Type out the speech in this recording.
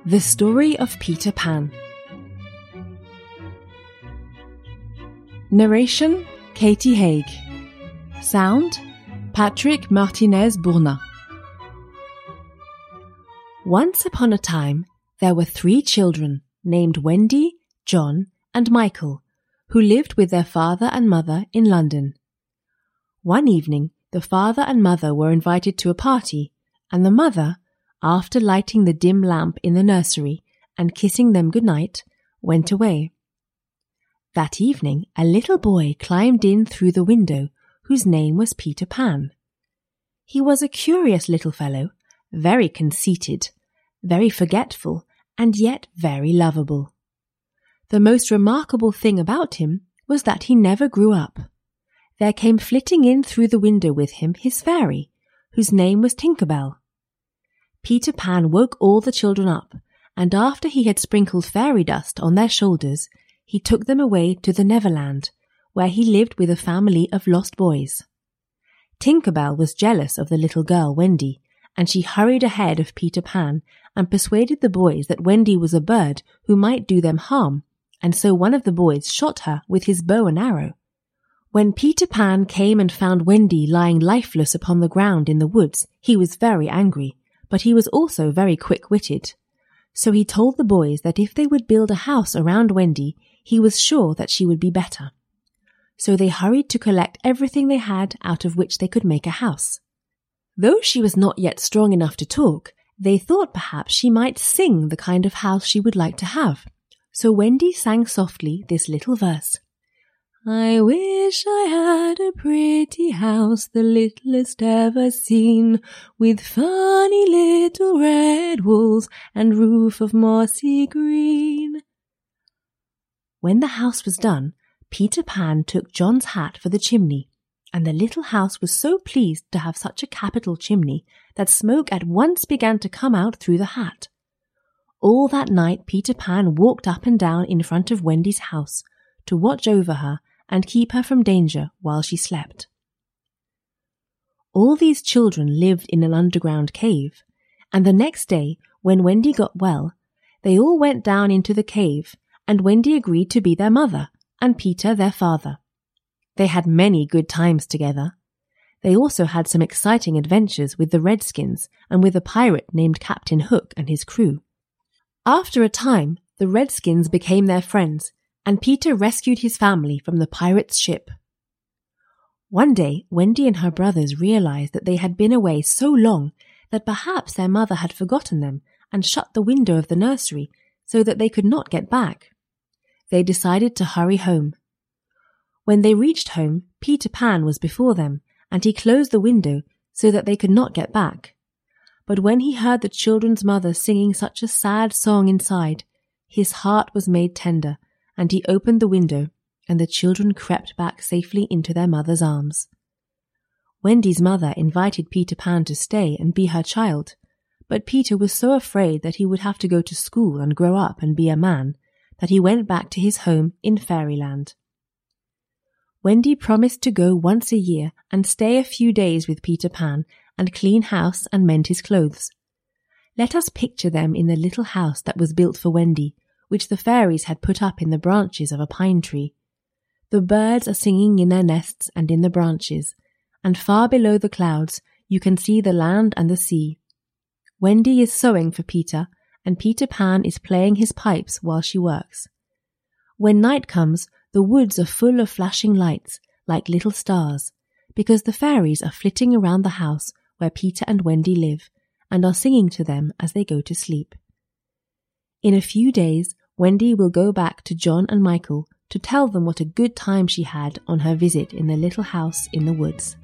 The Story of Peter Pan. Narration: Katie Haig. Sound: Patrick Martinez-Bourna. Once upon a time, there were 3 children named Wendy, John, and Michael, who lived with their father and mother in London. One evening, the father and mother were invited to a party, and the mother, after lighting the dim lamp in the nursery and kissing them good-night, went away. That evening, a little boy climbed in through the window, whose name was Peter Pan. He was a curious little fellow, very conceited, very forgetful, and yet very lovable. The most remarkable thing about him was that he never grew up. There came flitting in through the window with him his fairy, whose name was Tinker Bell. Peter Pan woke all the children up, and after he had sprinkled fairy dust on their shoulders, he took them away to the Neverland, where he lived with a family of lost boys. Tinker Bell was jealous of the little girl Wendy, and she hurried ahead of Peter Pan and persuaded the boys that Wendy was a bird who might do them harm, and so one of the boys shot her with his bow and arrow. When Peter Pan came and found Wendy lying lifeless upon the ground in the woods, he was very angry, but he was also very quick-witted. So he told the boys that if they would build a house around Wendy, he was sure that she would be better. So they hurried to collect everything they had out of which they could make a house. Though she was not yet strong enough to talk, they thought perhaps she might sing the kind of house she would like to have. So Wendy sang softly this little verse. I wish I had a pretty house, the littlest ever seen, with funny little red walls and roof of mossy green. When the house was done, Peter Pan took John's hat for the chimney, and the little house was so pleased to have such a capital chimney that smoke at once began to come out through the hat. All that night Peter Pan walked up and down in front of Wendy's house to watch over her and keep her from danger while she slept. All these children lived in an underground cave, and the next day, when Wendy got well, they all went down into the cave, and Wendy agreed to be their mother, and Peter their father. They had many good times together. They also had some exciting adventures with the Redskins and with a pirate named Captain Hook and his crew. After a time, the Redskins became their friends, and Peter rescued his family from the pirate's ship. One day, Wendy and her brothers realized that they had been away so long that perhaps their mother had forgotten them and shut the window of the nursery so that they could not get back. They decided to hurry home. When they reached home, Peter Pan was before them, and he closed the window so that they could not get back. But when he heard the children's mother singing such a sad song inside, his heart was made tender, and he opened the window, and the children crept back safely into their mother's arms. Wendy's mother invited Peter Pan to stay and be her child, but Peter was so afraid that he would have to go to school and grow up and be a man, that he went back to his home in Fairyland. Wendy promised to go once a year and stay a few days with Peter Pan and clean house and mend his clothes. Let us picture them in the little house that was built for Wendy, which the fairies had put up in the branches of a pine tree. The birds are singing in their nests and in the branches, and far below the clouds you can see the land and the sea. Wendy is sewing for Peter, and Peter Pan is playing his pipes while she works. When night comes, the woods are full of flashing lights, like little stars, because the fairies are flitting around the house where Peter and Wendy live, and are singing to them as they go to sleep. In a few days, Wendy will go back to John and Michael to tell them what a good time she had on her visit in the little house in the woods.